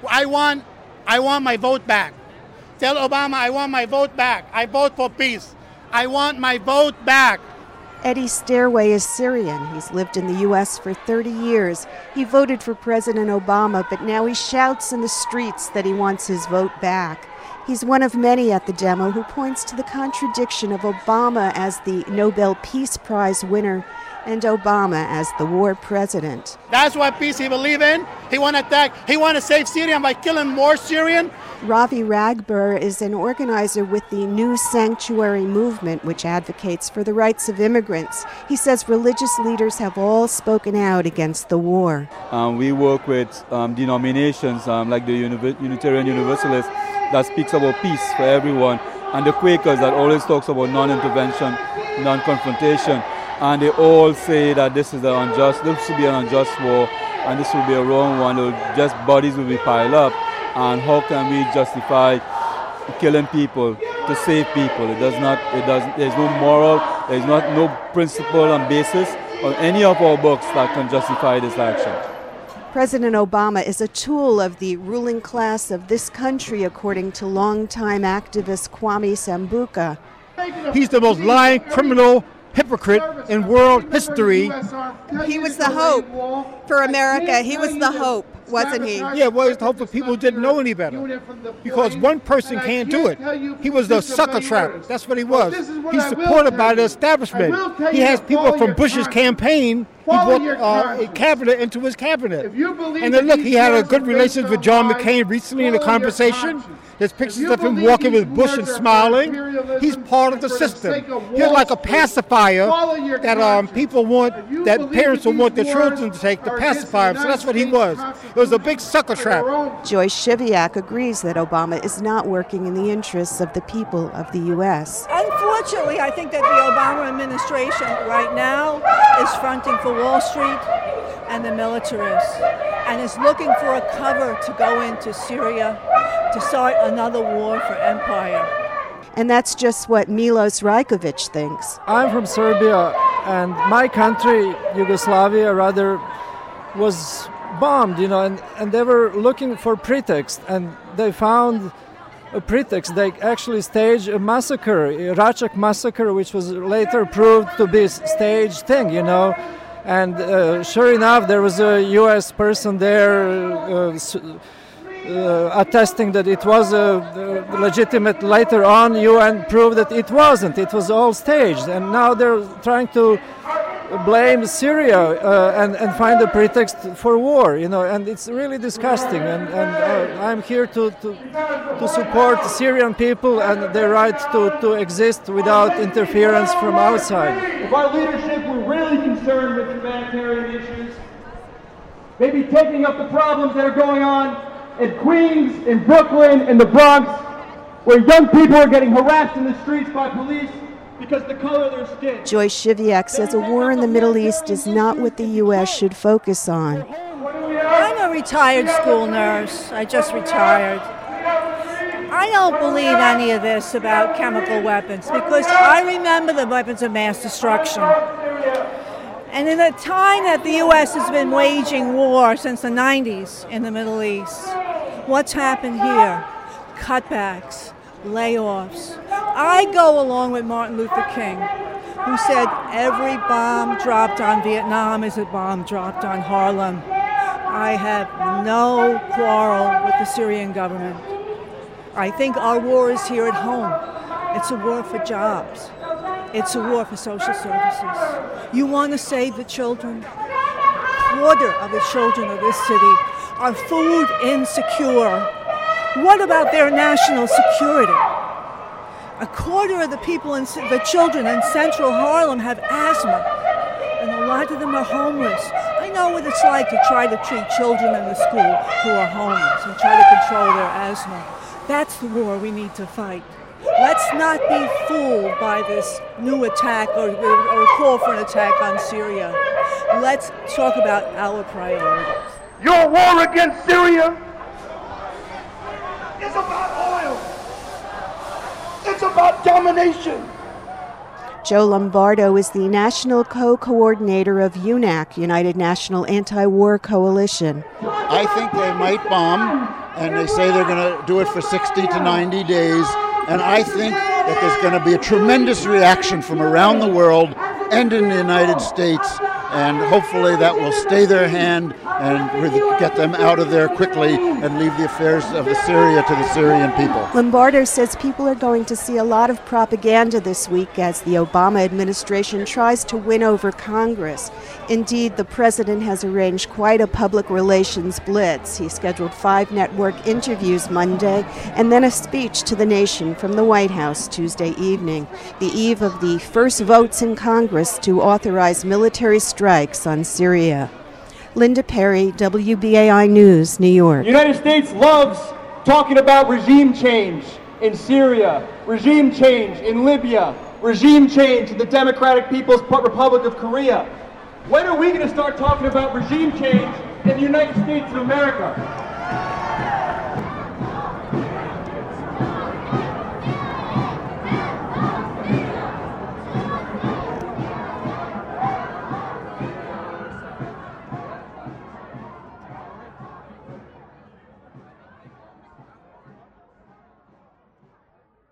I want my vote back. Tell Obama I want my vote back. I vote for peace. I want my vote back. Eddie Stairway is Syrian. He's lived in the U.S. for 30 years. He voted for President Obama, but now he shouts in the streets that he wants his vote back. He's one of many at the demo who points to the contradiction of Obama as the Nobel Peace Prize winner and Obama as the war president. That's what peace he believes in. He want to attack. He want to save Syria by killing more Syrian. Ravi Ragbir is an organizer with the New Sanctuary movement, which advocates for the rights of immigrants. He says religious leaders have all spoken out against the war. We work with denominations like the Unitarian Universalists that speaks about peace for everyone, and the Quakers that always talks about non-intervention, non-confrontation, and they all say that this should be an unjust war, and this will be a wrong one. Just bodies will be piled up. And how can we justify killing people to save people? There's no moral, there's no principle and basis on any of our books that can justify this action. President Obama is a tool of the ruling class of this country, according to longtime activist Kwame Sambuca. He's the most lying criminal hypocrite in world history. He was the hope for America. He was the hope, wasn't he? Yeah, well, it's the hope for people who didn't know any better. Because one person can't do it. He was the sucker trap. That's what he was. He's supported by the establishment. He has people from Bush's campaign. He brought a cabinet into his cabinet. And then look, he had a good relationship with John McCain recently in a conversation. There's pictures of him walking with Bush and smiling. He's part of the system. He's like a pacifier that people want, that parents will want their children to take to pacify them. So that's what he was. It was a big sucker trap. Joyce Shiviak agrees that Obama is not working in the interests of the people of the U.S. Unfortunately, I think that the Obama administration right now is fronting for Wall Street and the militarists and is looking for a cover to go into Syria to start another war for empire. And that's just what Milos Rajkovic thinks. I'm from Serbia, and my country, Yugoslavia, rather, was bombed, and they were looking for pretext, and they found a pretext. They actually staged a massacre, a Račak massacre, which was later proved to be a staged thing, And sure enough, there was a U.S. person there attesting that it was legitimate. Later on, UN proved that it wasn't. It was all staged. And now they're trying to blame Syria and find a pretext for war, and it's really disgusting. And I'm here to support the Syrian people and their right to exist without interference from outside. If our leadership were really concerned with humanitarian issues, maybe taking up the problems that are going on in Queens, in Brooklyn, in the Bronx, where young people are getting harassed in the streets by police because the color of their skin. Joyce Shiviak says a war in the Middle East is not what the U.S. should focus on. I'm a retired school nurse. I just retired. I don't believe any of this about chemical weapons because I remember the weapons of mass destruction. And in the time that the U.S. has been waging war since the 90s in the Middle East, what's happened here? Cutbacks, layoffs. I go along with Martin Luther King, who said every bomb dropped on Vietnam is a bomb dropped on Harlem. I have no quarrel with the Syrian government. I think our war is here at home. It's a war for jobs. It's a war for social services. You want to save the children? A quarter of the children of this city are food insecure. What about their national security? A quarter of the people, the children in central Harlem have asthma, and a lot of them are homeless. I know what it's like to try to treat children in the school who are homeless and try to control their asthma. That's the war we need to fight. Let's not be fooled by this new attack or call for an attack on Syria. Let's talk about our priorities. Your war against Syria is about oil. It's about domination. Joe Lombardo is the national co-coordinator of UNAC, United National Anti-War Coalition. I think they might bomb and they say they're going to do it for 60 to 90 days. And I think that there's going to be a tremendous reaction from around the world and in the United States, and hopefully that will stay their hand and get them out of there quickly and leave the affairs of Syria to the Syrian people. Lombardo says people are going to see a lot of propaganda this week as the Obama administration tries to win over Congress. Indeed, the president has arranged quite a public relations blitz. He scheduled 5 network interviews Monday and then a speech to the nation from the White House Tuesday evening, the eve of the first votes in Congress to authorize military strikes on Syria. Linda Perry, WBAI News, New York. The United States loves talking about regime change in Syria, regime change in Libya, regime change in the Democratic People's Republic of Korea. When are we going to start talking about regime change in the United States of America?